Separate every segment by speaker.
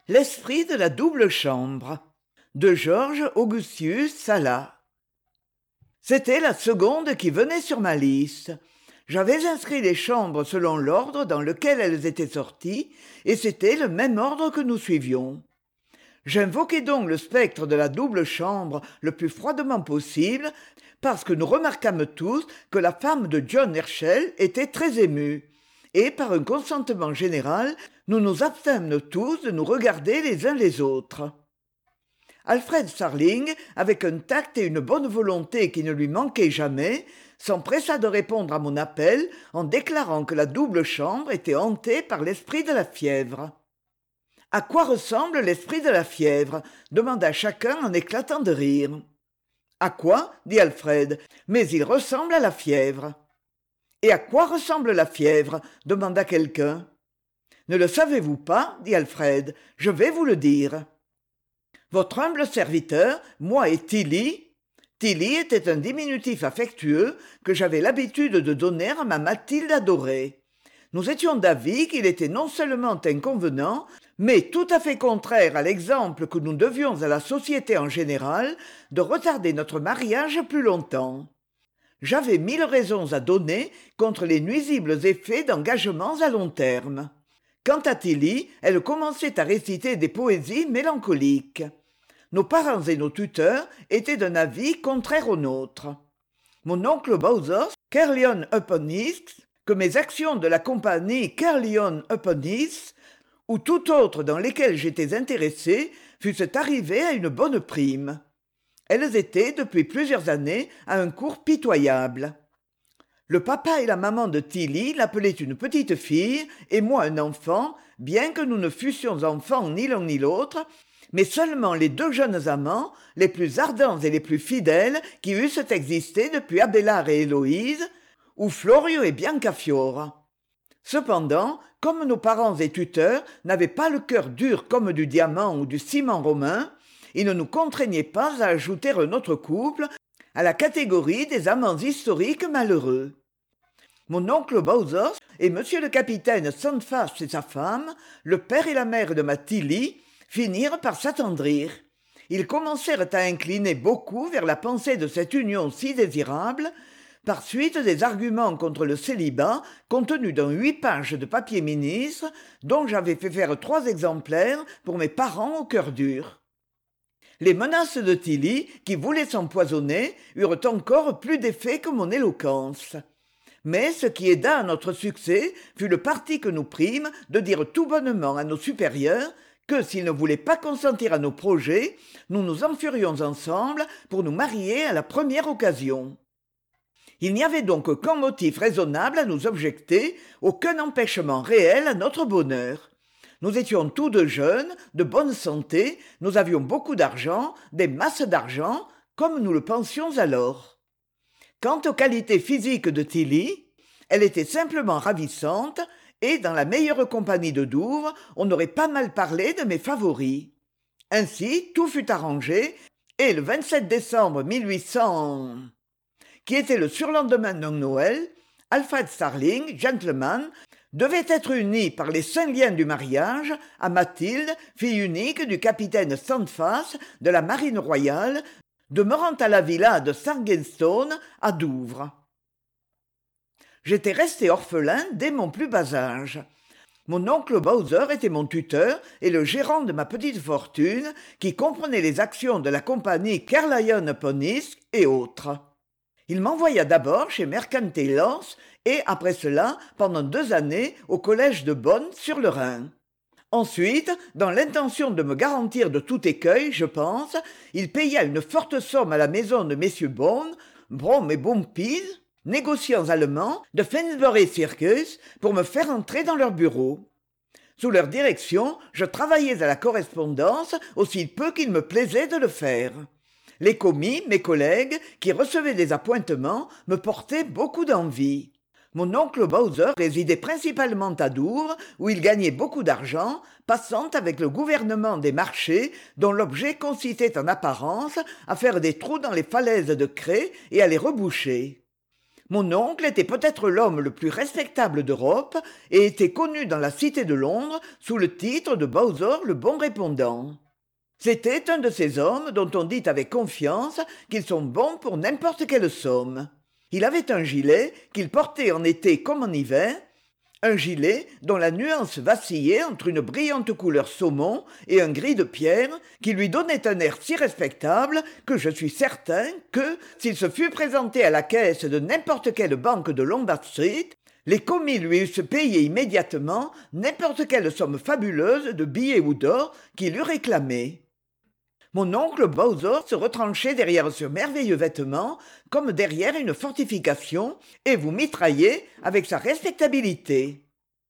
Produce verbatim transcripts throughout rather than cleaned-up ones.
Speaker 1: L'esprit de la double chambre de Georges Augustus Sala. C'était la seconde qui venait sur ma liste. J'avais inscrit les chambres selon l'ordre dans lequel elles étaient sorties, et c'était le même ordre que nous suivions. J'invoquai donc le spectre de la double chambre le plus froidement possible, parce que nous remarquâmes tous que la femme de John Herschel était très émue, et par un consentement général, nous nous abstînmes tous de nous regarder les uns les autres. Alfred Starling, avec un tact et une bonne volonté qui ne lui manquaient jamais, s'empressa de répondre à mon appel en déclarant que la double chambre était hantée par l'esprit de la fièvre. « À quoi ressemble l'esprit de la fièvre ?» demanda chacun en éclatant de rire. « À quoi ?» dit Alfred, « mais il ressemble à la fièvre. » « Et à quoi ressemble la fièvre ?» demanda quelqu'un. « Ne le savez-vous pas ?» dit Alfred, « je vais vous le dire. Votre humble serviteur, moi et Tilly. » Tilly était un diminutif affectueux que j'avais l'habitude de donner à ma Mathilde adorée. Nous étions d'avis qu'il était non seulement inconvenant, mais tout à fait contraire à l'exemple que nous devions à la société en général de retarder notre mariage plus longtemps. J'avais mille raisons à donner contre les nuisibles effets d'engagements à long terme. Quant à Tilly, elle commençait à réciter des poésies mélancoliques. Nos parents et nos tuteurs étaient d'un avis contraire au nôtre. Mon oncle Bowser, Caerlyon upon Esk, que mes actions de la compagnie Caerlyon upon Esk, ou tout autre dans lesquelles j'étais intéressé, fussent arrivés à une bonne prime. Elles étaient, depuis plusieurs années, à un cours pitoyable. Le papa et la maman de Tilly l'appelaient une petite fille, et moi un enfant, bien que nous ne fussions enfants ni l'un ni l'autre, mais seulement les deux jeunes amants, les plus ardents et les plus fidèles qui eussent existé depuis Abélard et Héloïse, ou Florio et Biancafiora. Cependant, comme nos parents et tuteurs n'avaient pas le cœur dur comme du diamant ou du ciment romain, ils ne nous contraignaient pas à ajouter un autre couple à la catégorie des amants historiques malheureux. Mon oncle Bowser et monsieur le capitaine Sandfast et sa femme, le père et la mère de ma Tilly, finirent par s'attendrir. Ils commencèrent à incliner beaucoup vers la pensée de cette union si désirable, par suite des arguments contre le célibat contenus dans huit pages de papier ministre, dont j'avais fait faire trois exemplaires pour mes parents au cœur dur. Les menaces de Tilly, qui voulait s'empoisonner, eurent encore plus d'effet que mon éloquence. Mais ce qui aida à notre succès fut le parti que nous prîmes de dire tout bonnement à nos supérieurs que s'ils ne voulaient pas consentir à nos projets, nous nous enfurions ensemble pour nous marier à la première occasion. Il n'y avait donc qu'un motif raisonnable à nous objecter, aucun empêchement réel à notre bonheur. Nous étions tous deux jeunes, de bonne santé, nous avions beaucoup d'argent, des masses d'argent, comme nous le pensions alors. Quant aux qualités physiques de Tilly, elle était simplement ravissante, et dans la meilleure compagnie de Douvres, on aurait pas mal parlé de mes favoris. Ainsi, tout fut arrangé, et le vingt-sept décembre mille huit cents, qui était le surlendemain de Noël, Alfred Starling, gentleman, devait être uni par les saints liens du mariage à Mathilde, fille unique du capitaine Standfast de la marine royale, demeurant à la villa de Sargenstone à Douvres. J'étais resté orphelin dès mon plus bas âge. Mon oncle Bowser était mon tuteur et le gérant de ma petite fortune, qui comprenait les actions de la compagnie Caerlyon upon Esk et autres. Il m'envoya d'abord chez Mercantile Lance et, après cela, pendant deux années, au collège de Bonn sur le Rhin. Ensuite, dans l'intention de me garantir de tout écueil, je pense, il paya une forte somme à la maison de messieurs Bonn, Brom et Bompis, négociants allemands de Finsbury Circus, pour me faire entrer dans leur bureau. Sous leur direction, je travaillais à la correspondance aussi peu qu'il me plaisait de le faire. Les commis, mes collègues, qui recevaient des appointements, me portaient beaucoup d'envie. Mon oncle Bowser résidait principalement à Douvres, où il gagnait beaucoup d'argent, passant avec le gouvernement des marchés, dont l'objet consistait en apparence à faire des trous dans les falaises de craie et à les reboucher. Mon oncle était peut-être l'homme le plus respectable d'Europe et était connu dans la cité de Londres sous le titre de Bowser le bon répondant. C'était un de ces hommes dont on dit avec confiance qu'ils sont bons pour n'importe quelle somme. Il avait un gilet qu'il portait en été comme en hiver, un gilet dont la nuance vacillait entre une brillante couleur saumon et un gris de pierre qui lui donnait un air si respectable que je suis certain que, s'il se fût présenté à la caisse de n'importe quelle banque de Lombard Street, les commis lui eussent payé immédiatement n'importe quelle somme fabuleuse de billets ou d'or qu'il eût réclamé. Mon oncle Bowser se retranchait derrière ce merveilleux vêtement comme derrière une fortification et vous mitraillait avec sa respectabilité.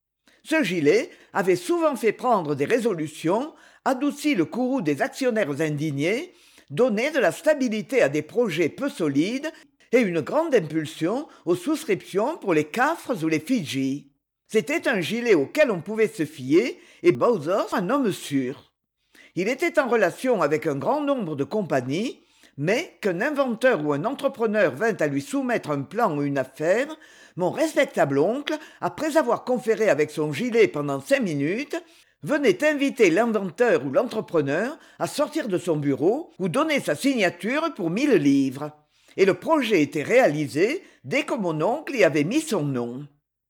Speaker 1: Ce gilet avait souvent fait prendre des résolutions, adouci le courroux des actionnaires indignés, donné de la stabilité à des projets peu solides et une grande impulsion aux souscriptions pour les Cafres ou les Fidji. C'était un gilet auquel on pouvait se fier et Bowser un homme sûr. Il était en relation avec un grand nombre de compagnies, mais qu'un inventeur ou un entrepreneur vint à lui soumettre un plan ou une affaire, mon respectable oncle, après avoir conféré avec son gilet pendant cinq minutes, venait inviter l'inventeur ou l'entrepreneur à sortir de son bureau ou donner sa signature pour mille livres. Et le projet était réalisé dès que mon oncle y avait mis son nom.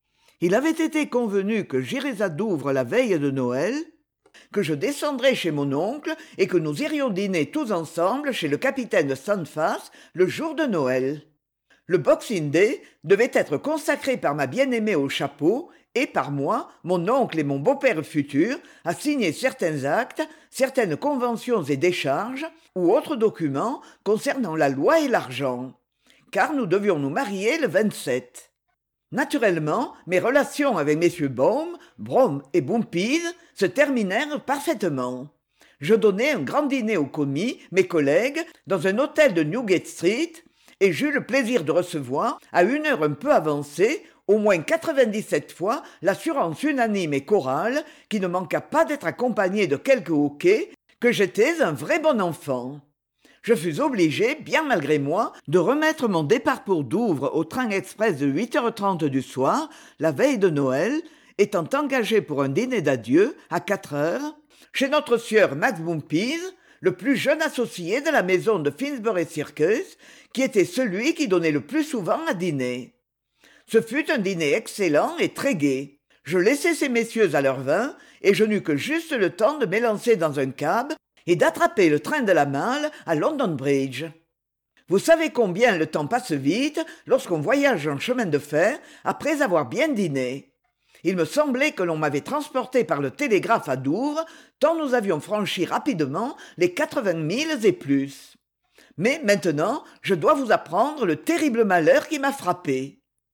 Speaker 1: Il avait été convenu que j'irais à Douvres la veille de Noël, que je descendrais chez mon oncle et que nous irions dîner tous ensemble chez le capitaine Standfast le jour de Noël. Le Boxing Day devait être consacré par ma bien-aimée au chapeau et par moi, mon oncle et mon beau-père futur, à signer certains actes, certaines conventions et décharges ou autres documents concernant la loi et l'argent. Car nous devions nous marier le vingt-sept. Naturellement, mes relations avec messieurs Baum, Brom et Boumpies se terminèrent parfaitement. Je donnai un grand dîner aux commis, mes collègues, dans un hôtel de Newgate Street, et j'eus le plaisir de recevoir, à une heure un peu avancée, au moins quatre-vingt-dix-sept fois l'assurance unanime et chorale, qui ne manqua pas d'être accompagnée de quelques hoquets, que j'étais un vrai bon enfant. Je fus obligé, bien malgré moi, de remettre mon départ pour Douvres au train express de huit heures trente du soir, la veille de Noël, étant engagé pour un dîner d'adieu, à quatre heures, chez notre sieur Max Boumpies, le plus jeune associé de la maison de Finsbury Circus, qui était celui qui donnait le plus souvent à dîner. Ce fut un dîner excellent et très gai. Je laissai ces messieurs à leur vin, et je n'eus que juste le temps de m'élancer dans un cab et d'attraper le train de la Malle à London Bridge. Vous savez combien le temps passe vite lorsqu'on voyage en chemin de fer après avoir bien dîné. Il me semblait que l'on m'avait transporté par le télégraphe à Douvres, tant nous avions franchi rapidement les quatre-vingts milles et plus. Mais maintenant, je dois vous apprendre le terrible malheur qui m'a frappé.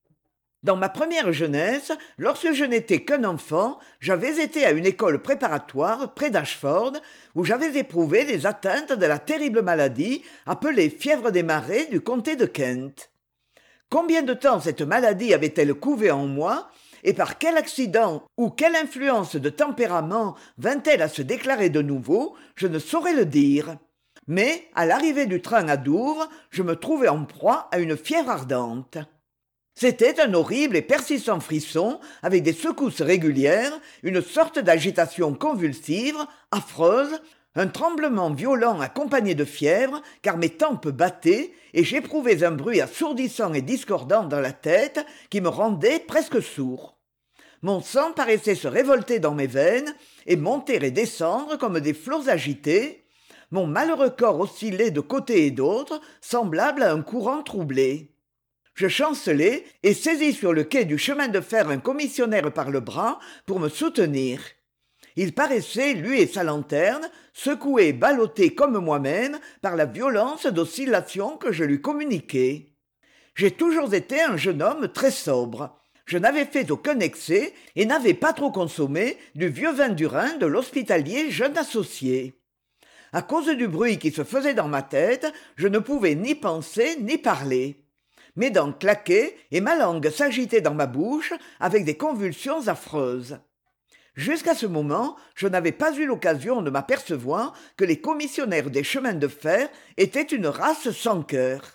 Speaker 1: Dans ma première jeunesse, lorsque je n'étais qu'un enfant, j'avais été à une école préparatoire près d'Ashford, où j'avais éprouvé les atteintes de la terrible maladie appelée fièvre des marais du comté de Kent. Combien de temps cette maladie avait-elle couvé en moi, et par quel accident ou quelle influence de tempérament vint-elle à se déclarer de nouveau, je ne saurais le dire. Mais, à l'arrivée du train à Douvres, je me trouvais en proie à une fièvre ardente. C'était un horrible et persistant frisson, avec des secousses régulières, une sorte d'agitation convulsive, affreuse, un tremblement violent accompagné de fièvre, car mes tempes battaient, et j'éprouvais un bruit assourdissant et discordant dans la tête qui me rendait presque sourd. Mon sang paraissait se révolter dans mes veines, et monter et descendre comme des flots agités. Mon malheureux corps oscillait de côté et d'autre, semblable à un courant troublé. Je chancelai et saisis sur le quai du chemin de fer un commissionnaire par le bras pour me soutenir. Il paraissait, lui et sa lanterne, secoué et ballotté comme moi-même par la violence d'oscillation que je lui communiquais. J'ai toujours été un jeune homme très sobre. Je n'avais fait aucun excès et n'avais pas trop consommé du vieux vin du Rhin de l'hospitalier jeune associé. À cause du bruit qui se faisait dans ma tête, je ne pouvais ni penser ni parler. Mes dents claquaient et ma langue s'agitait dans ma bouche avec des convulsions affreuses. Jusqu'à ce moment, je n'avais pas eu l'occasion de m'apercevoir que les commissionnaires des chemins de fer étaient une race sans cœur.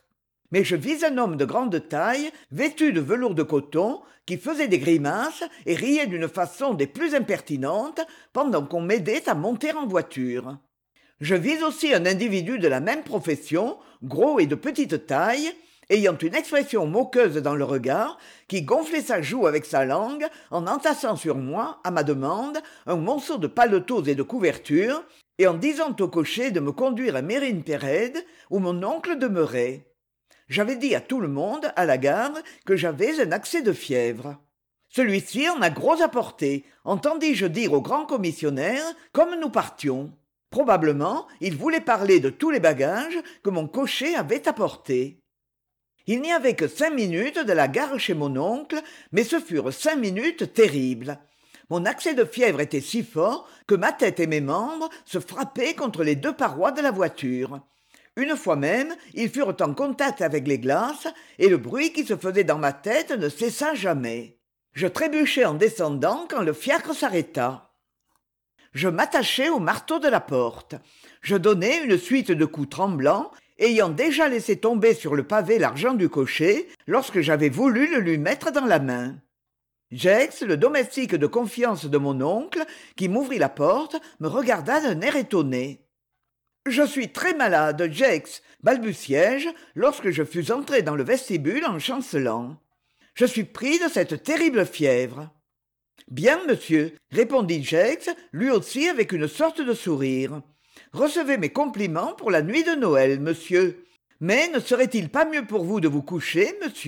Speaker 1: Mais je vis un homme de grande taille, vêtu de velours de coton, qui faisait des grimaces et riait d'une façon des plus impertinentes pendant qu'on m'aidait à monter en voiture. Je vis aussi un individu de la même profession, gros et de petite taille, ayant une expression moqueuse dans le regard, qui gonflait sa joue avec sa langue en entassant sur moi, à ma demande, un monceau de paletots et de couvertures, et en disant au cocher de me conduire à Mérine-Péred, où mon oncle demeurait. J'avais dit à tout le monde, à la gare, que j'avais un accès de fièvre. Celui-ci en a gros apporté, entendis-je dire au grand commissionnaire, comme nous partions. Probablement, il voulait parler de tous les bagages que mon cocher avait apportés. Il n'y avait que cinq minutes de la gare chez mon oncle, mais ce furent cinq minutes terribles. Mon accès de fièvre était si fort que ma tête et mes membres se frappaient contre les deux parois de la voiture. Une fois même, ils furent en contact avec les glaces, et le bruit qui se faisait dans ma tête ne cessa jamais. Je trébuchais en descendant quand le fiacre s'arrêta. Je m'attachai au marteau de la porte. Je donnai une suite de coups tremblants, ayant déjà laissé tomber sur le pavé l'argent du cocher lorsque j'avais voulu le lui mettre dans la main. Gex, le domestique de confiance de mon oncle, qui m'ouvrit la porte, me regarda d'un air étonné. « Je suis très malade, Gex, balbutiai-je lorsque je fus entré dans le vestibule en chancelant. Je suis pris de cette terrible fièvre. »« Bien, monsieur, » répondit Gex, lui aussi avec une sorte de sourire. « Recevez mes compliments pour la nuit de Noël, monsieur. Mais ne serait-il pas mieux pour vous de vous coucher, monsieur ?»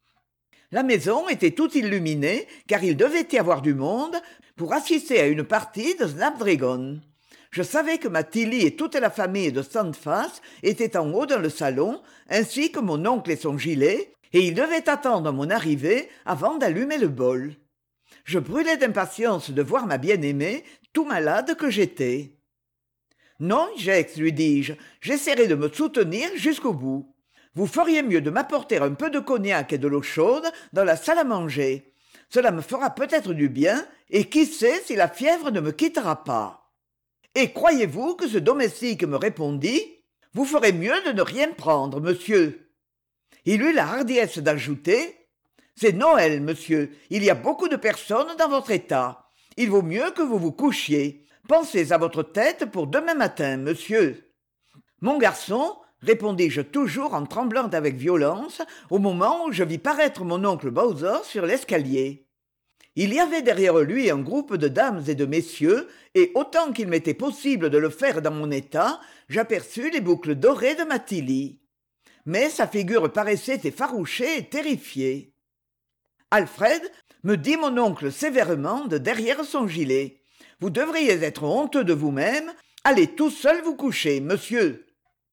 Speaker 1: La maison était toute illuminée, car il devait y avoir du monde, pour assister à une partie de Snapdragon. Je savais que ma Tilly et toute la famille de Standfast étaient en haut dans le salon, ainsi que mon oncle et son gilet, et ils devaient attendre mon arrivée avant d'allumer le bol. Je brûlais d'impatience de voir ma bien-aimée, tout malade que j'étais. « Non, Gex, lui dis-je, j'essaierai de me soutenir jusqu'au bout. Vous feriez mieux de m'apporter un peu de cognac et de l'eau chaude dans la salle à manger. Cela me fera peut-être du bien, et qui sait si la fièvre ne me quittera pas. » Et croyez-vous que ce domestique me répondit « Vous ferez mieux de ne rien prendre, monsieur. » Il eut la hardiesse d'ajouter « C'est Noël, monsieur, il y a beaucoup de personnes dans votre état. Il vaut mieux que vous vous couchiez. Pensez à votre tête pour demain matin, monsieur. » « Mon garçon, » répondis-je toujours en tremblant avec violence au moment où je vis paraître mon oncle Bowser sur l'escalier. Il y avait derrière lui un groupe de dames et de messieurs, et autant qu'il m'était possible de le faire dans mon état, j'aperçus les boucles dorées de ma Tilly. Mais sa figure paraissait effarouchée et terrifiée. « Alfred, » me dit mon oncle sévèrement de derrière son gilet, « vous devriez être honteux de vous-même. Allez tout seul vous coucher, monsieur. »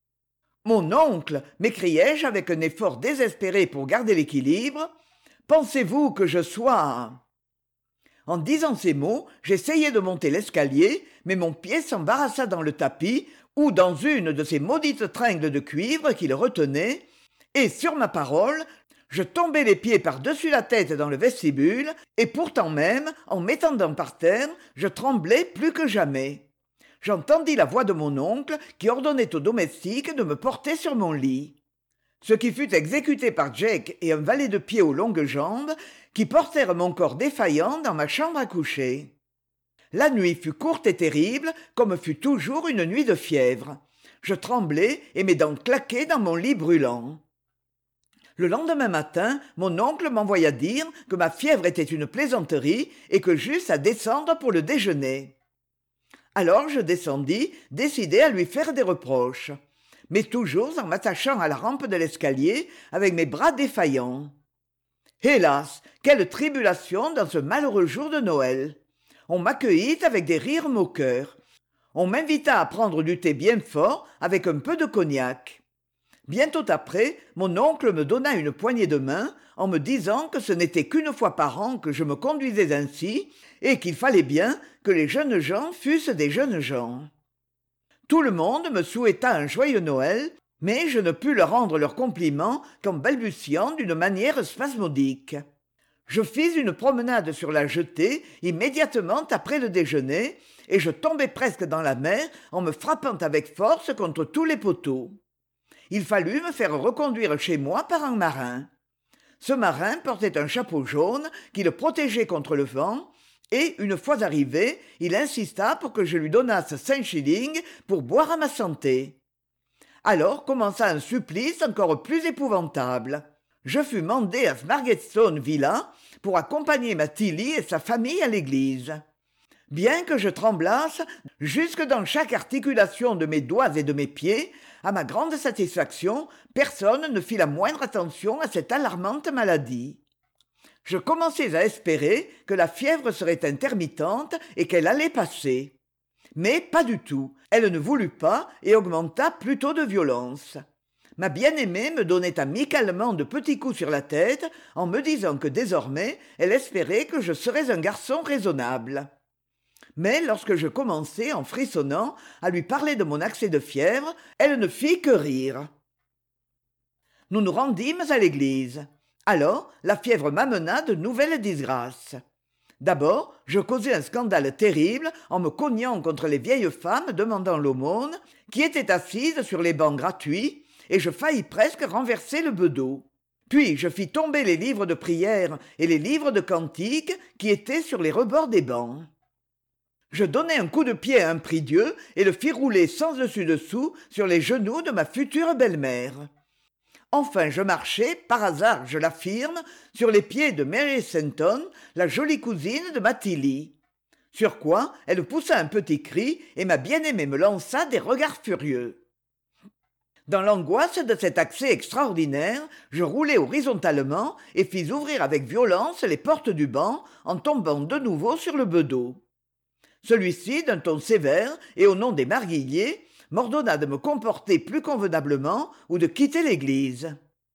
Speaker 1: « Mon oncle, » m'écriai-je avec un effort désespéré pour garder l'équilibre, « pensez-vous que je sois... » En disant ces mots, j'essayai de monter l'escalier, mais mon pied s'embarrassa dans le tapis ou dans une de ces maudites tringles de cuivre qui le retenaient, et, sur ma parole, je tombai les pieds par-dessus la tête dans le vestibule, et pourtant même, en m'étendant par terre, je tremblais plus que jamais. J'entendis la voix de mon oncle qui ordonnait au domestique de me porter sur mon lit. Ce qui fut exécuté par Jake et un valet de pied aux longues jambes qui portèrent mon corps défaillant dans ma chambre à coucher. La nuit fut courte et terrible, comme fut toujours une nuit de fièvre. Je tremblais et mes dents claquaient dans mon lit brûlant. Le lendemain matin, mon oncle m'envoya dire que ma fièvre était une plaisanterie et que j'eusse à descendre pour le déjeuner. Alors je descendis, décidé à lui faire des reproches, mais toujours en m'attachant à la rampe de l'escalier avec mes bras défaillants. Hélas, quelle tribulation dans ce malheureux jour de Noël! On m'accueillit avec des rires moqueurs. On m'invita à prendre du thé bien fort avec un peu de cognac. Bientôt après, mon oncle me donna une poignée de main en me disant que ce n'était qu'une fois par an que je me conduisais ainsi et qu'il fallait bien que les jeunes gens fussent des jeunes gens. Tout le monde me souhaita un joyeux Noël, mais je ne pus leur rendre leurs compliments qu'en balbutiant d'une manière spasmodique. Je fis une promenade sur la jetée immédiatement après le déjeuner, et je tombai presque dans la mer en me frappant avec force contre tous les poteaux. Il fallut me faire reconduire chez moi par un marin. Ce marin portait un chapeau jaune qui le protégeait contre le vent, et, une fois arrivé, il insista pour que je lui donnasse cinq shillings pour boire à ma santé. Alors commença un supplice encore plus épouvantable. Je fus mandé à Smargetstone Villa pour accompagner ma Tilly et sa famille à l'église. Bien que je tremblasse jusque dans chaque articulation de mes doigts et de mes pieds, à ma grande satisfaction, personne ne fit la moindre attention à cette alarmante maladie. Je commençais à espérer que la fièvre serait intermittente et qu'elle allait passer. Mais pas du tout, elle ne voulut pas et augmenta plutôt de violence. Ma bien-aimée me donnait amicalement de petits coups sur la tête en me disant que désormais elle espérait que je serais un garçon raisonnable. Mais lorsque je commençai, en frissonnant, à lui parler de mon accès de fièvre, elle ne fit que rire. Nous nous rendîmes à l'église. Alors, la fièvre m'amena de nouvelles disgrâces. D'abord, je causai un scandale terrible en me cognant contre les vieilles femmes demandant l'aumône, qui étaient assises sur les bancs gratuits, et je faillis presque renverser le bedeau. Puis je fis tomber les livres de prière et les livres de cantiques qui étaient sur les rebords des bancs. Je donnai un coup de pied à un prie-dieu et le fis rouler sans dessus-dessous sur les genoux de ma future belle-mère. Enfin je marchai, par hasard je l'affirme, sur les pieds de Mary Senton, la jolie cousine de ma Tilly. Sur quoi elle poussa un petit cri et ma bien-aimée me lança des regards furieux. Dans l'angoisse de cet accès extraordinaire, je roulai horizontalement et fis ouvrir avec violence les portes du banc en tombant de nouveau sur le bedeau. Celui-ci, d'un ton sévère et au nom des marguilliers, m'ordonna de me comporter plus convenablement ou de quitter l'église.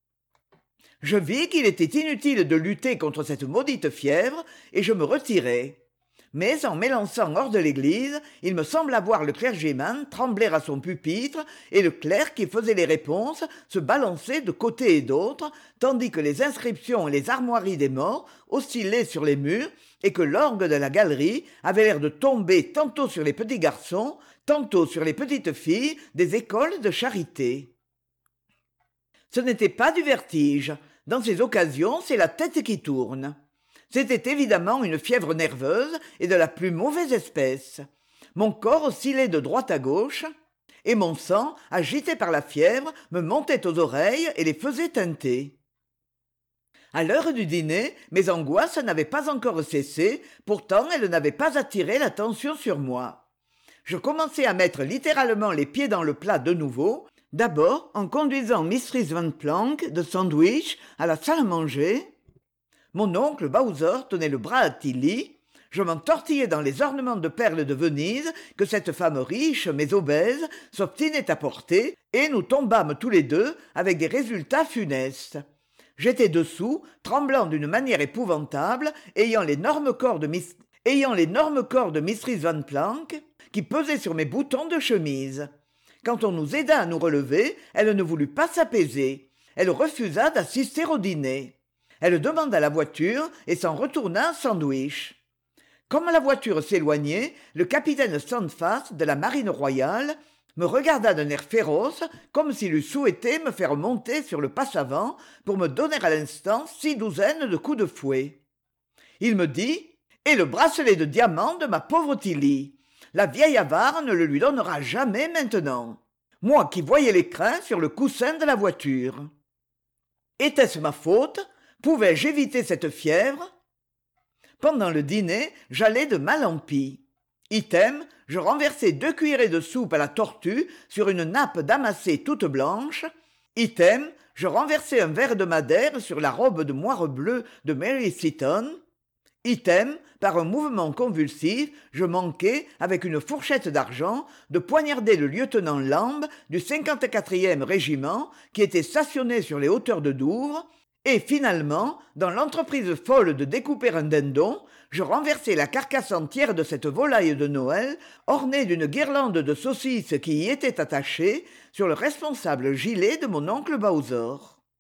Speaker 1: Je vis qu'il était inutile de lutter contre cette maudite fièvre et je me retirai. Mais en m'élançant hors de l'église, il me sembla voir le clergyman trembler à son pupitre et le clerc qui faisait les réponses se balancer de côté et d'autre, tandis que les inscriptions et les armoiries des morts oscillaient sur les murs et que l'orgue de la galerie avait l'air de tomber tantôt sur les petits garçons, tantôt sur les petites filles des écoles de charité. Ce n'était pas du vertige. Dans ces occasions, c'est la tête qui tourne. C'était évidemment une fièvre nerveuse et de la plus mauvaise espèce. Mon corps oscillait de droite à gauche, et mon sang, agité par la fièvre, me montait aux oreilles et les faisait teinter. À l'heure du dîner, mes angoisses n'avaient pas encore cessé, pourtant elles n'avaient pas attiré l'attention sur moi. Je commençai à mettre littéralement les pieds dans le plat de nouveau, d'abord en conduisant Mistress Van Planck de Sandwich à la salle à manger. Mon oncle Bowser tenait le bras à Tilly. Je m'entortillais dans les ornements de perles de Venise que cette femme riche mais obèse s'obstinait à porter, et nous tombâmes tous les deux avec des résultats funestes. J'étais dessous, tremblant d'une manière épouvantable, ayant l'énorme corps de Miss... ayant l'énorme corps de Mistress Van Planck qui pesait sur mes boutons de chemise. Quand on nous aida à nous relever, elle ne voulut pas s'apaiser. Elle refusa d'assister au dîner. Elle demanda la voiture et s'en retourna à Sandwich. Comme la voiture s'éloignait, le capitaine Standfast de la marine royale me regarda d'un air féroce, comme s'il eût souhaité me faire monter sur le passe-avant pour me donner à l'instant six douzaines de coups de fouet. Il me dit « Et le bracelet de diamant de ma pauvre Tilly. La vieille avare ne le lui donnera jamais maintenant. Moi qui voyais les crins sur le coussin de la voiture. Était-ce ma faute ? Pouvais-je éviter cette fièvre ? Pendant le dîner, j'allais de mal en pis. Item, je renversai deux cuillerées de soupe à la tortue sur une nappe damassée toute blanche. Item, je renversai un verre de madère sur la robe de moire bleue de Mary Seton. Item, par un mouvement convulsif, je manquai, avec une fourchette d'argent, de poignarder le lieutenant Lamb du cinquante-quatrième régiment qui était stationné sur les hauteurs de Douvres. Et finalement, dans l'entreprise folle de découper un dindon, je renversai la carcasse entière de cette volaille de Noël, ornée d'une guirlande de saucisses qui y était attachée, sur le responsable gilet de mon oncle Bowser.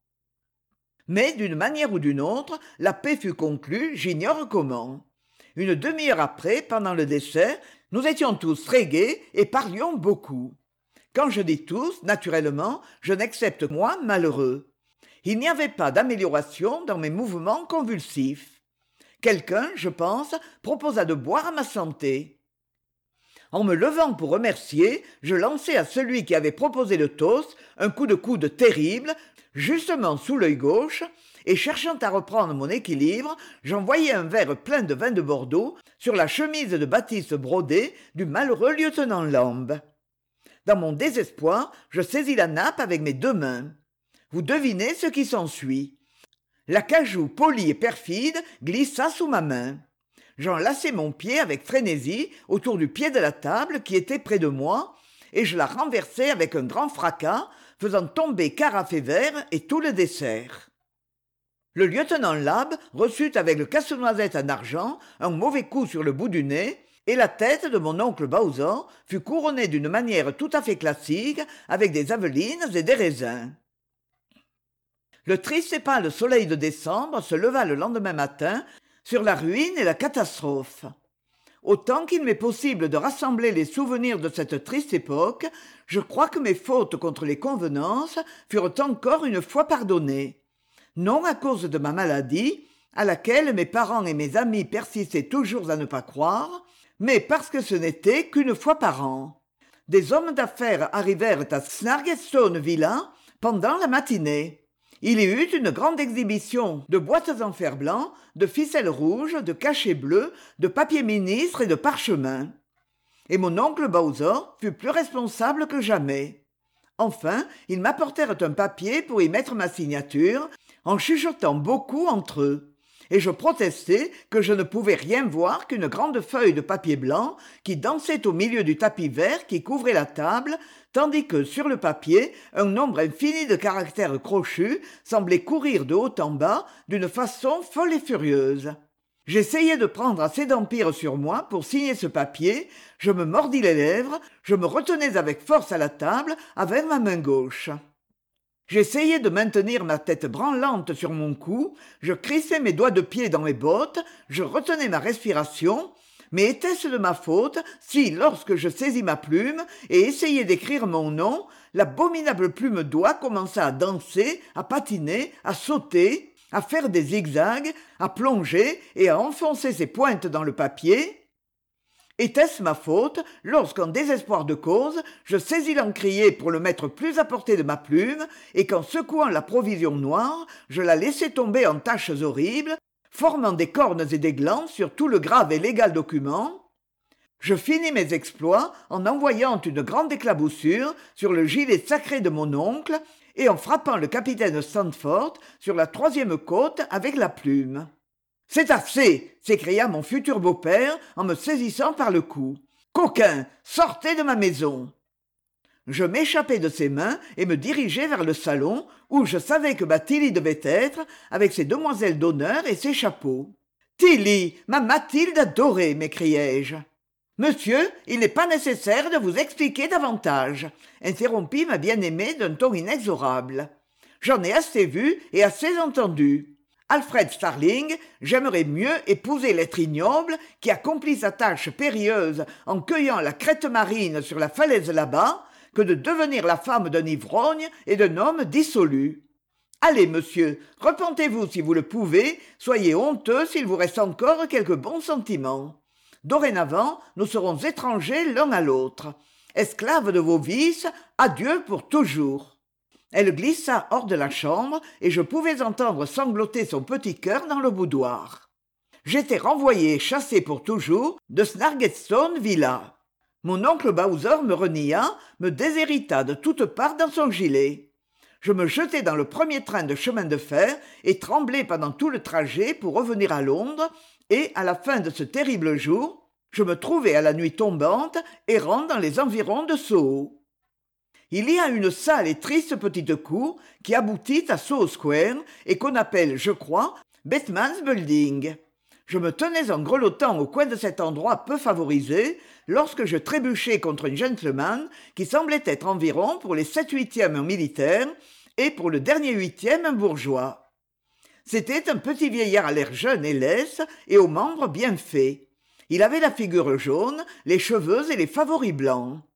Speaker 1: Mais d'une manière ou d'une autre, la paix fut conclue, j'ignore comment. Une demi-heure après, pendant le dessert, nous étions tous très gais et parlions beaucoup. Quand je dis tous, naturellement, je n'excepte moi malheureux. Il n'y avait pas d'amélioration dans mes mouvements convulsifs. Quelqu'un, je pense, proposa de boire à ma santé. En me levant pour remercier, je lançai à celui qui avait proposé le toast un coup de coude terrible, justement sous l'œil gauche, et cherchant à reprendre mon équilibre, j'envoyai un verre plein de vin de Bordeaux sur la chemise de batiste brodée du malheureux lieutenant Lamb. Dans mon désespoir, je saisis la nappe avec mes deux mains. Vous devinez ce qui s'ensuit. L'acajou poli et perfide glissa sous ma main. J'enlaçai mon pied avec frénésie autour du pied de la table qui était près de moi, et je la renversai avec un grand fracas, faisant tomber carafe et verre et tout le dessert. Le lieutenant Lab reçut avec le casse-noisette en argent un mauvais coup sur le bout du nez, et la tête de mon oncle Bowser fut couronnée d'une manière tout à fait classique avec des avelines et des raisins. Le triste et pâle soleil de décembre se leva le lendemain matin sur la ruine et la catastrophe. Autant qu'il m'est possible de rassembler les souvenirs de cette triste époque, je crois que mes fautes contre les convenances furent encore une fois pardonnées. Non à cause de ma maladie, à laquelle mes parents et mes amis persistaient toujours à ne pas croire, mais parce que ce n'était qu'une fois par an. Des hommes d'affaires arrivèrent à Snargetstone Villa pendant la matinée. Il y eut une grande exhibition de boîtes en fer-blanc, de ficelles rouges, de cachets bleus, de papier ministre et de parchemins. Et mon oncle Bowser fut plus responsable que jamais. Enfin, ils m'apportèrent un papier pour y mettre ma signature, en chuchotant beaucoup entre eux. Et je protestai que je ne pouvais rien voir qu'une grande feuille de papier blanc qui dansait au milieu du tapis vert qui couvrait la table, tandis que, sur le papier, un nombre infini de caractères crochus semblait courir de haut en bas d'une façon folle et furieuse. J'essayai de prendre assez d'empire sur moi pour signer ce papier, je me mordis les lèvres, je me retenais avec force à la table avec ma main gauche. J'essayai de maintenir ma tête branlante sur mon cou, je crissais mes doigts de pied dans mes bottes, je retenais ma respiration, mais était-ce de ma faute si, lorsque je saisis ma plume et essayai d'écrire mon nom, l'abominable plume d'oie commença à danser, à patiner, à sauter, à faire des zigzags, à plonger et à enfoncer ses pointes dans le papier? Était-ce ma faute lorsqu'en désespoir de cause, je saisis l'encrier pour le mettre plus à portée de ma plume et qu'en secouant la provision noire, je la laissai tomber en taches horribles, formant des cornes et des glands sur tout le grave et légal document? Je finis mes exploits en envoyant une grande éclaboussure sur le gilet sacré de mon oncle et en frappant le capitaine Sandford sur la troisième côte avec la plume. « C'est assez !» s'écria mon futur beau-père en me saisissant par le cou. « Coquin, sortez de ma maison !» Je m'échappai de ses mains et me dirigeai vers le salon où je savais que ma Tilly devait être, avec ses demoiselles d'honneur et ses chapeaux. « Tilly, ma Mathilde adorée !» m'écriai-je. « Monsieur, il n'est pas nécessaire de vous expliquer davantage !» interrompit ma bien-aimée d'un ton inexorable. « J'en ai assez vu et assez entendu. Alfred Starling, j'aimerais mieux épouser l'être ignoble qui accomplit sa tâche périlleuse en cueillant la crête marine sur la falaise là-bas, que de devenir la femme d'un ivrogne et d'un homme dissolu. Allez, monsieur, repentez-vous si vous le pouvez, soyez honteux s'il vous reste encore quelques bons sentiments. Dorénavant, nous serons étrangers l'un à l'autre. Esclaves de vos vices, adieu pour toujours. » Elle glissa hors de la chambre et je pouvais entendre sangloter son petit cœur dans le boudoir. J'étais renvoyé et chassé pour toujours de Snargetstone Villa. Mon oncle Bowser me renia, me déshérita de toutes parts dans son gilet. Je me jetai dans le premier train de chemin de fer et tremblai pendant tout le trajet pour revenir à Londres et, à la fin de ce terrible jour, je me trouvai à la nuit tombante errant dans les environs de Soho. Il y a une sale et triste petite cour qui aboutit à Soho Square et qu'on appelle, je crois, Batman's Building. Je me tenais en grelottant au coin de cet endroit peu favorisé lorsque je trébuchai contre un gentleman qui semblait être environ pour les sept huitièmes un militaire et pour le dernier huitième un bourgeois. C'était un petit vieillard à l'air jeune et lisse et aux membres bien faits. Il avait la figure jaune, les cheveux et les favoris blancs.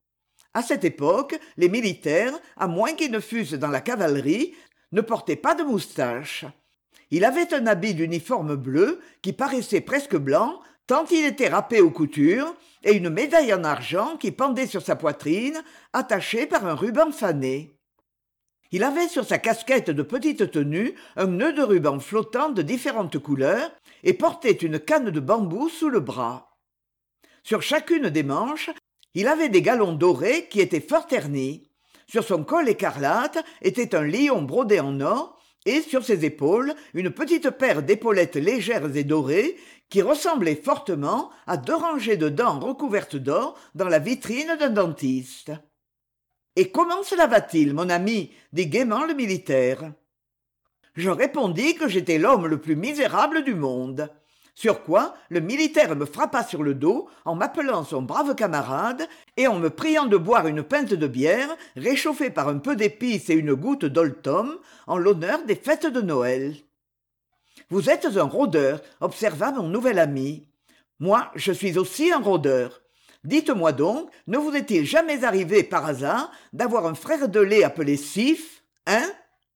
Speaker 1: À cette époque, les militaires, à moins qu'ils ne fussent dans la cavalerie, ne portaient pas de moustache. Il avait un habit d'uniforme bleu qui paraissait presque blanc, tant il était râpé aux coutures, et une médaille en argent qui pendait sur sa poitrine, attachée par un ruban fané. Il avait sur sa casquette de petite tenue un nœud de ruban flottant de différentes couleurs et portait une canne de bambou sous le bras. Sur chacune des manches, il avait des galons dorés qui étaient fort ternis. Sur son col écarlate était un lion brodé en or, et sur ses épaules une petite paire d'épaulettes légères et dorées qui ressemblaient fortement à deux rangées de dents recouvertes d'or dans la vitrine d'un dentiste. « Et comment cela va-t-il, mon ami » dit gaiement le militaire. Je répondis que j'étais l'homme le plus misérable du monde. Sur quoi le militaire me frappa sur le dos en m'appelant son brave camarade et en me priant de boire une pinte de bière réchauffée par un peu d'épices et une goutte d'oldtom en l'honneur des fêtes de Noël. « Vous êtes un rôdeur, observa mon nouvel ami. Moi, je suis aussi un rôdeur. Dites-moi donc, ne vous est-il jamais arrivé par hasard d'avoir un frère de lait appelé Sif, hein ?»«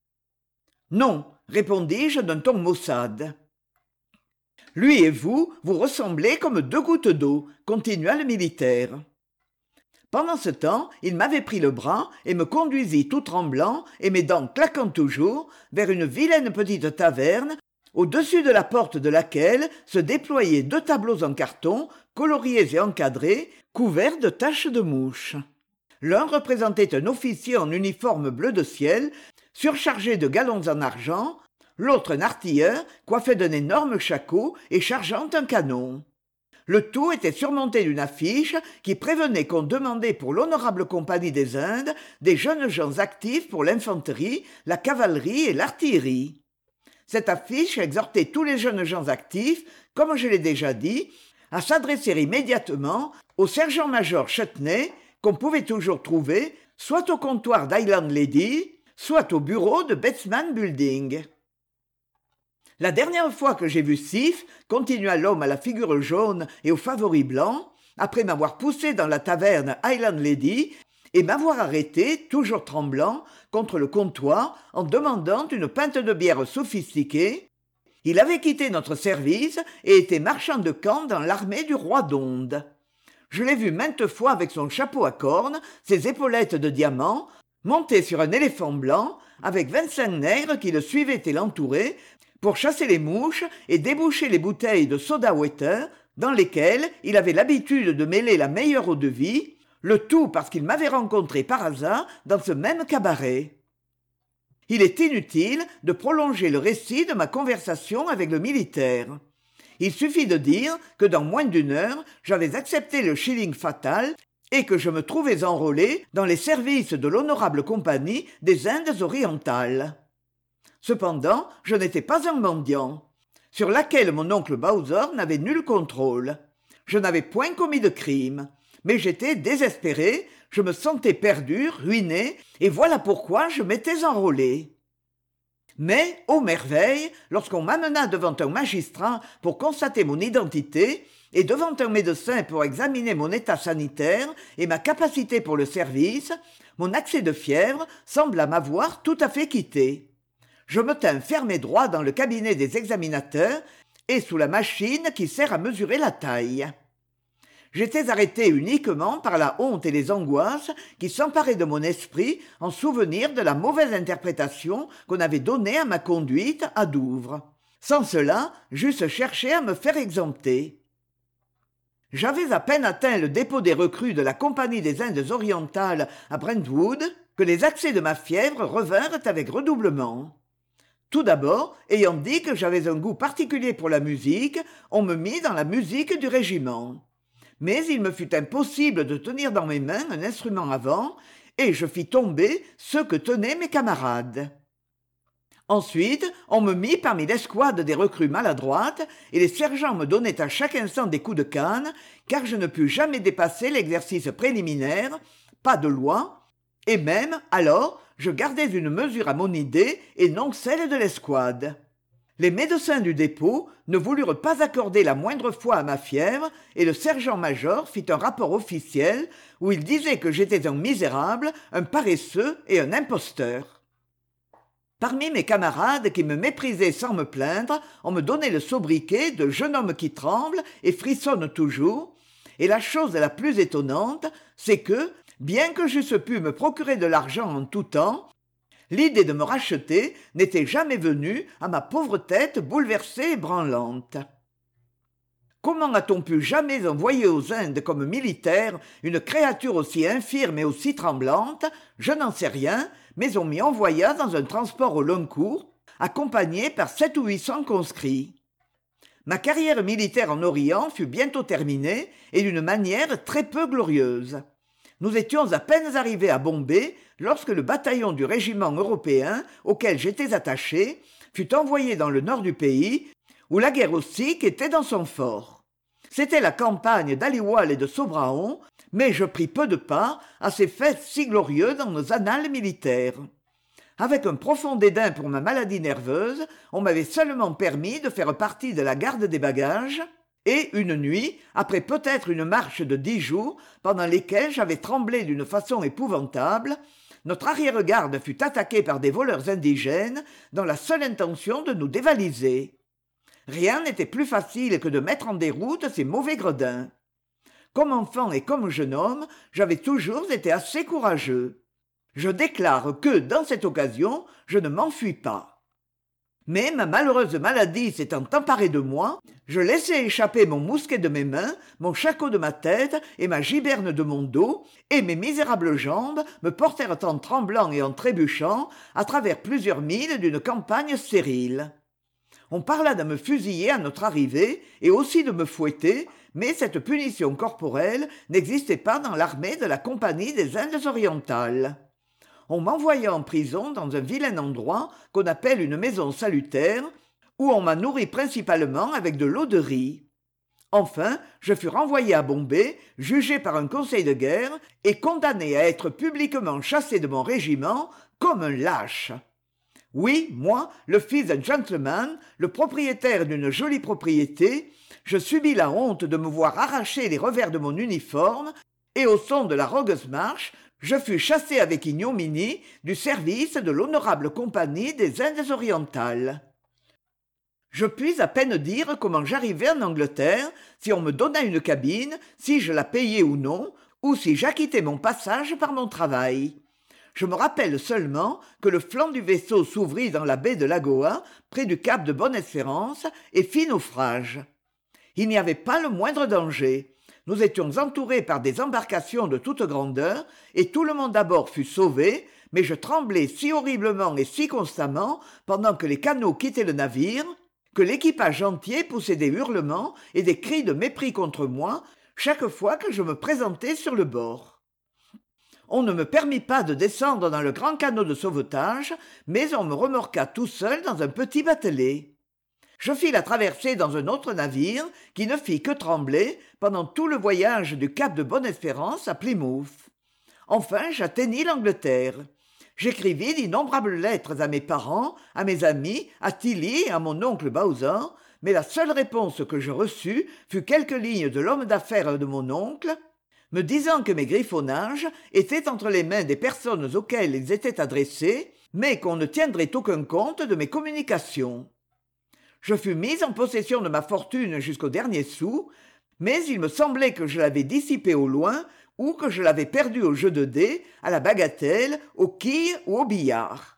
Speaker 1: Non, répondis-je d'un ton maussade. « Lui et vous, vous ressemblez comme deux gouttes d'eau, continua le militaire. Pendant ce temps, il m'avait pris le bras et me conduisit tout tremblant et mes dents claquant toujours vers une vilaine petite taverne au-dessus de la porte de laquelle se déployaient deux tableaux en carton, coloriés et encadrés, couverts de taches de mouches. L'un représentait un officier en uniforme bleu de ciel, surchargé de galons en argent, l'autre un artilleur, coiffé d'un énorme shako et chargeant un canon. Le tout était surmonté d'une affiche qui prévenait qu'on demandait pour l'honorable compagnie des Indes des jeunes gens actifs pour l'infanterie, la cavalerie et l'artillerie. Cette affiche exhortait tous les jeunes gens actifs, comme je l'ai déjà dit, à s'adresser immédiatement au sergent-major Chutney, qu'on pouvait toujours trouver soit au comptoir d'Highland Lady, soit au bureau de Bateman Building. La dernière fois que j'ai vu Sif, continua l'homme à la figure jaune et aux favoris blancs, après m'avoir poussé dans la taverne Highland Lady et m'avoir arrêté, toujours tremblant, contre le comptoir en demandant une pinte de bière sophistiquée, il avait quitté notre service et était marchand de camp dans l'armée du roi d'Onde. Je l'ai vu maintes fois avec son chapeau à cornes, ses épaulettes de diamants, monté sur un éléphant blanc, avec vingt-cinq nègres qui le suivaient et l'entouraient, pour chasser les mouches et déboucher les bouteilles de soda water dans lesquelles il avait l'habitude de mêler la meilleure eau-de-vie, le tout parce qu'il m'avait rencontré par hasard dans ce même cabaret. Il est inutile de prolonger le récit de ma conversation avec le militaire. Il suffit de dire que dans moins d'une heure, j'avais accepté le shilling fatal et que je me trouvais enrôlé dans les services de l'honorable compagnie des Indes orientales. Cependant, je n'étais pas un mendiant, sur laquelle mon oncle Bowser n'avait nul contrôle. Je n'avais point commis de crime, mais j'étais désespéré, je me sentais perdu, ruiné, et voilà pourquoi je m'étais enrôlé. Mais, ô merveille, lorsqu'on m'amena devant un magistrat pour constater mon identité, et devant un médecin pour examiner mon état sanitaire et ma capacité pour le service, mon accès de fièvre sembla m'avoir tout à fait quitté. Je me tins ferme et droit dans le cabinet des examinateurs et sous la machine qui sert à mesurer la taille. J'étais arrêté uniquement par la honte et les angoisses qui s'emparaient de mon esprit en souvenir de la mauvaise interprétation qu'on avait donnée à ma conduite à Douvres. Sans cela, j'eusse cherché à me faire exempter. J'avais à peine atteint le dépôt des recrues de la Compagnie des Indes orientales à Brentwood que les accès de ma fièvre revinrent avec redoublement. Tout d'abord, ayant dit que j'avais un goût particulier pour la musique, on me mit dans la musique du régiment. Mais il me fut impossible de tenir dans mes mains un instrument à vent, et je fis tomber ceux que tenaient mes camarades. Ensuite, on me mit parmi l'escouade des recrues maladroites, et les sergents me donnaient à chaque instant des coups de canne, car je ne pus jamais dépasser l'exercice préliminaire, pas de loi, et même, alors, je gardais une mesure à mon idée et non celle de l'escouade. Les médecins du dépôt ne voulurent pas accorder la moindre foi à ma fièvre et le sergent-major fit un rapport officiel où il disait que j'étais un misérable, un paresseux et un imposteur. Parmi mes camarades qui me méprisaient sans me plaindre, on me donnait le sobriquet de jeune homme qui tremble et frissonne toujours, et la chose la plus étonnante, c'est que, bien que j'eusse pu me procurer de l'argent en tout temps, l'idée de me racheter n'était jamais venue à ma pauvre tête bouleversée et branlante. Comment a-t-on pu jamais envoyer aux Indes comme militaire une créature aussi infirme et aussi tremblante? Je n'en sais rien, mais on m'y envoya dans un transport au long cours, accompagné par sept ou huit cents conscrits. Ma carrière militaire en Orient fut bientôt terminée et d'une manière très peu glorieuse. Nous étions à peine arrivés à Bombay lorsque le bataillon du régiment européen auquel j'étais attaché fut envoyé dans le nord du pays, où la guerre aux Sikhs était dans son fort. C'était la campagne d'Aliwal et de Sobraon, mais je pris peu de part à ces faits si glorieux dans nos annales militaires. Avec un profond dédain pour ma maladie nerveuse, on m'avait seulement permis de faire partie de la garde des bagages, et une nuit, après peut-être une marche de dix jours, pendant lesquels j'avais tremblé d'une façon épouvantable, notre arrière-garde fut attaquée par des voleurs indigènes dans la seule intention de nous dévaliser. Rien n'était plus facile que de mettre en déroute ces mauvais gredins. Comme enfant et comme jeune homme, j'avais toujours été assez courageux. Je déclare que, dans cette occasion, je ne m'enfuis pas. Mais ma malheureuse maladie s'étant emparée de moi, je laissai échapper mon mousquet de mes mains, mon shako de ma tête et ma giberne de mon dos, et mes misérables jambes me portèrent en tremblant et en trébuchant à travers plusieurs milles d'une campagne stérile. On parla de me fusiller à notre arrivée et aussi de me fouetter, mais cette punition corporelle n'existait pas dans l'armée de la Compagnie des Indes orientales. On m'envoya en prison dans un vilain endroit qu'on appelle une maison salutaire, où on m'a nourri principalement avec de l'eau de riz. Enfin, je fus renvoyé à Bombay, jugé par un conseil de guerre et condamné à être publiquement chassé de mon régiment comme un lâche. Oui, moi, le fils d'un gentleman, le propriétaire d'une jolie propriété, je subis la honte de me voir arracher les revers de mon uniforme, et au son de la Rogue's March, je fus chassé avec ignominie du service de l'honorable Compagnie des Indes orientales. Je puis à peine dire comment j'arrivai en Angleterre, si on me donna une cabine, si je la payais ou non, ou si j'acquittais mon passage par mon travail. Je me rappelle seulement que le flanc du vaisseau s'ouvrit dans la baie de Lagoa, près du cap de Bonne-Espérance, et fit naufrage. Il n'y avait pas le moindre danger. Nous étions entourés par des embarcations de toute grandeur, et tout le monde à bord fut sauvé, mais je tremblais si horriblement et si constamment pendant que les canots quittaient le navire, que l'équipage entier poussait des hurlements et des cris de mépris contre moi chaque fois que je me présentais sur le bord. On ne me permit pas de descendre dans le grand canot de sauvetage, mais on me remorqua tout seul dans un petit batelet. Je fis la traversée dans un autre navire qui ne fit que trembler pendant tout le voyage du cap de Bonne-Espérance à Plymouth. Enfin, j'atteignis l'Angleterre. J'écrivis d'innombrables lettres à mes parents, à mes amis, à Tilly et à mon oncle Bowser, mais la seule réponse que je reçus fut quelques lignes de l'homme d'affaires de mon oncle, me disant que mes griffonnages étaient entre les mains des personnes auxquelles ils étaient adressés, mais qu'on ne tiendrait aucun compte de mes communications. Je fus mis en possession de ma fortune jusqu'au dernier sou, mais il me semblait que je l'avais dissipée au loin ou que je l'avais perdue au jeu de dés, à la bagatelle, aux quilles ou au billard.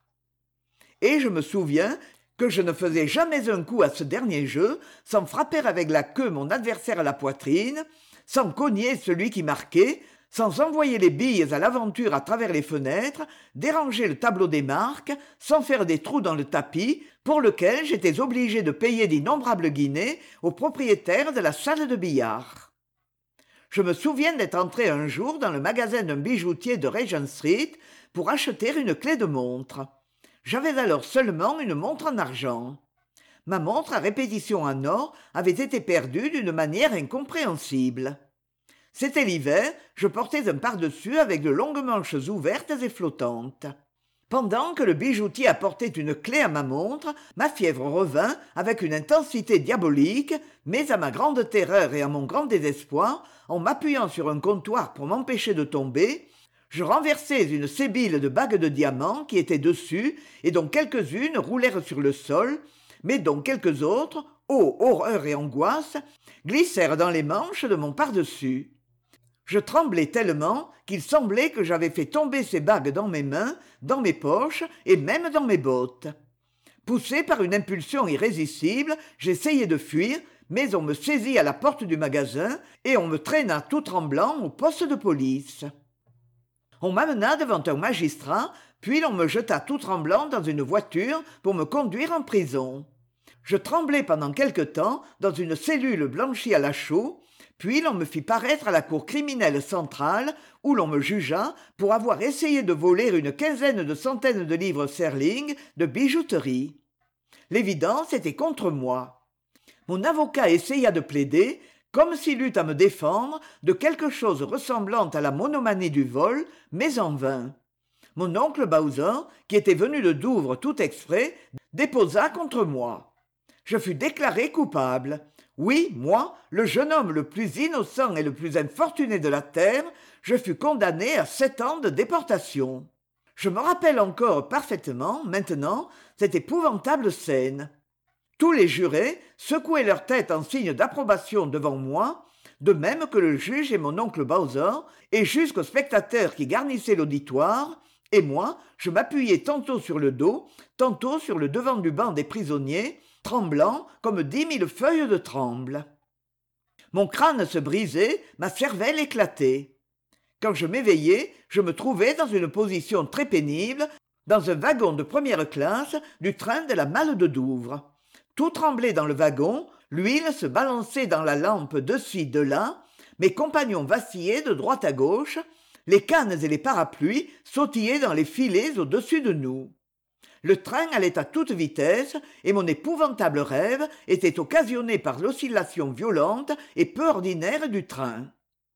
Speaker 1: Et je me souviens que je ne faisais jamais un coup à ce dernier jeu sans frapper avec la queue mon adversaire à la poitrine, sans cogner celui qui marquait, sans envoyer les billes à l'aventure à travers les fenêtres, déranger le tableau des marques, sans faire des trous dans le tapis, pour lequel j'étais obligé de payer d'innombrables guinées au propriétaire de la salle de billard. Je me souviens d'être entré un jour dans le magasin d'un bijoutier de Regent Street pour acheter une clé de montre. J'avais alors seulement une montre en argent. Ma montre à répétition en or avait été perdue d'une manière incompréhensible. C'était l'hiver, je portais un pardessus avec de longues manches ouvertes et flottantes. Pendant que le bijoutier apportait une clé à ma montre, ma fièvre revint avec une intensité diabolique, mais à ma grande terreur et à mon grand désespoir, en m'appuyant sur un comptoir pour m'empêcher de tomber, je renversai une sébile de bagues de diamants qui étaient dessus et dont quelques-unes roulèrent sur le sol, mais dont quelques autres, ô horreur et angoisse, glissèrent dans les manches de mon pardessus. Je tremblais tellement qu'il semblait que j'avais fait tomber ces bagues dans mes mains, dans mes poches et même dans mes bottes. Poussé par une impulsion irrésistible, j'essayai de fuir, mais on me saisit à la porte du magasin et on me traîna tout tremblant au poste de police. On m'amena devant un magistrat, puis l'on me jeta tout tremblant dans une voiture pour me conduire en prison. Je tremblai pendant quelque temps dans une cellule blanchie à la chaux, puis l'on me fit paraître à la cour criminelle centrale, où l'on me jugea pour avoir essayé de voler une quinzaine de centaines de livres sterling de bijouterie. L'évidence était contre moi. Mon avocat essaya de plaider, comme s'il eût à me défendre de quelque chose ressemblant à la monomanie du vol, mais en vain. Mon oncle Bowser, qui était venu de Douvres tout exprès, déposa contre moi. Je fus déclaré coupable. Oui, moi, le jeune homme le plus innocent et le plus infortuné de la terre, je fus condamné à sept ans de déportation. Je me rappelle encore parfaitement, maintenant, cette épouvantable scène. Tous les jurés secouaient leur tête en signe d'approbation devant moi, de même que le juge et mon oncle Bowser, et jusqu'aux spectateurs qui garnissaient l'auditoire, et moi, je m'appuyais tantôt sur le dos, tantôt sur le devant du banc des prisonniers, tremblant comme dix mille feuilles de tremble. Mon crâne se brisait, ma cervelle éclatait. Quand je m'éveillai, je me trouvais dans une position très pénible, dans un wagon de première classe du train de la Malle de Douvres. Tout tremblait dans le wagon, l'huile se balançait dans la lampe de-ci, de-là, mes compagnons vacillaient de droite à gauche, les cannes et les parapluies sautillaient dans les filets au-dessus de nous. Le train allait à toute vitesse et mon épouvantable rêve était occasionné par l'oscillation violente et peu ordinaire du train.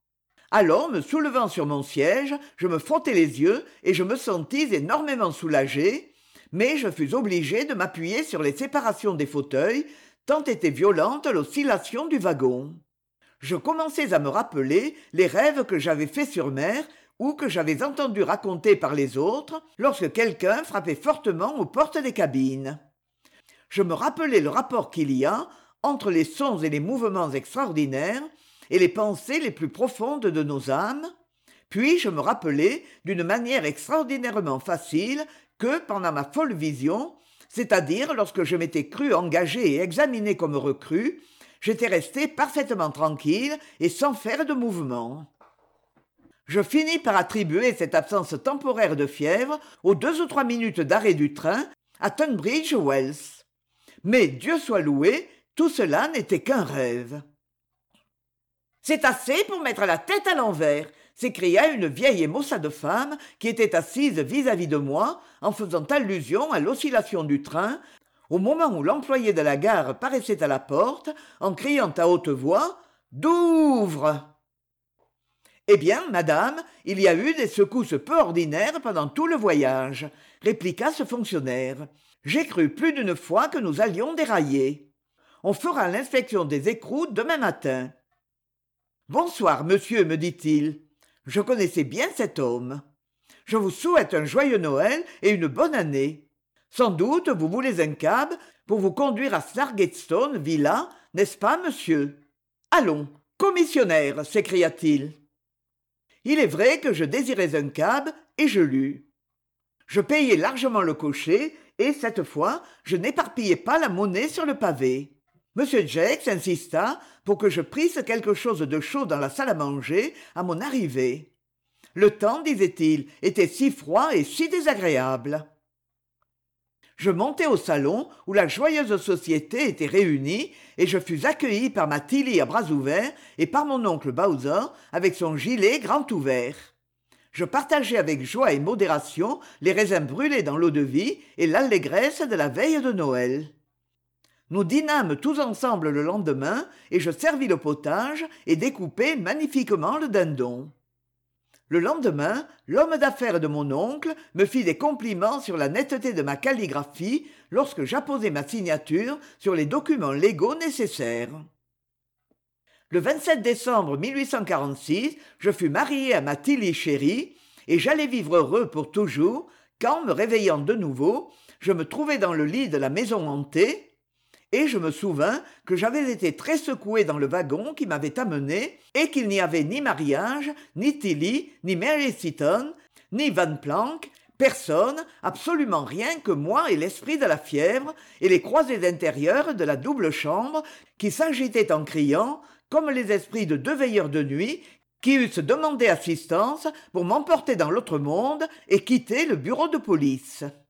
Speaker 1: Alors, me soulevant sur mon siège, je me frottai les yeux et je me sentis énormément soulagé, mais je fus obligé de m'appuyer sur les séparations des fauteuils, tant était violente l'oscillation du wagon. Je commençais à me rappeler les rêves que j'avais faits sur mer ou que j'avais entendu raconter par les autres lorsque quelqu'un frappait fortement aux portes des cabines. Je me rappelais le rapport qu'il y a entre les sons et les mouvements extraordinaires et les pensées les plus profondes de nos âmes, puis je me rappelais d'une manière extraordinairement facile que, pendant ma folle vision, c'est-à-dire lorsque je m'étais cru engagé et examiné comme recrue, j'étais resté parfaitement tranquille et sans faire de mouvement. Je finis par attribuer cette absence temporaire de fièvre aux deux ou trois minutes d'arrêt du train à Tunbridge Wells. Mais, Dieu soit loué, tout cela n'était qu'un rêve. « C'est assez pour mettre la tête à l'envers !» s'écria une vieille et maussade femme qui était assise vis-à-vis de moi en faisant allusion à l'oscillation du train au moment où l'employé de la gare paraissait à la porte en criant à haute voix « Douvres !» « Eh bien, madame, il y a eu des secousses peu ordinaires pendant tout le voyage, » répliqua ce fonctionnaire. « J'ai cru plus d'une fois que nous allions dérailler. On fera l'inspection des écrous demain matin. »« Bonsoir, monsieur, me dit-il. Je connaissais bien cet homme. Je vous souhaite un joyeux Noël et une bonne année. Sans doute vous voulez un cab pour vous conduire à Snargetstone Villa, n'est-ce pas, monsieur ? Allons, commissionnaire, s'écria-t-il. Il est vrai que je désirais un cab et je l'eus. Je payai largement le cocher et, cette fois, je n'éparpillai pas la monnaie sur le pavé. Monsieur Jex insista pour que je prisse quelque chose de chaud dans la salle à manger à mon arrivée. Le temps, disait-il, était si froid et si désagréable. Je montai au salon où la joyeuse société était réunie et je fus accueilli par ma Tilly à bras ouverts et par mon oncle Bowser avec son gilet grand ouvert. Je partageai avec joie et modération les raisins brûlés dans l'eau-de-vie et l'allégresse de la veille de Noël. Nous dînâmes tous ensemble le lendemain et je servis le potage et découpai magnifiquement le dindon. Le lendemain, l'homme d'affaires de mon oncle me fit des compliments sur la netteté de ma calligraphie lorsque j'apposai ma signature sur les documents légaux nécessaires. Le vingt-sept décembre mille huit cent quarante-six, je fus marié à ma Tilly chérie, et j'allais vivre heureux pour toujours, quand, me réveillant de nouveau, je me trouvai dans le lit de la maison hantée, et je me souvins que j'avais été très secoué dans le wagon qui m'avait amené, et qu'il n'y avait ni mariage, ni Tilly, ni Mary Seton, ni Van Planck, personne, absolument rien que moi et l'esprit de la fièvre, et les croisées intérieures de la double chambre qui s'agitaient en criant, comme les esprits de deux veilleurs de nuit qui eussent demandé assistance pour m'emporter dans l'autre monde et quitter le bureau de police.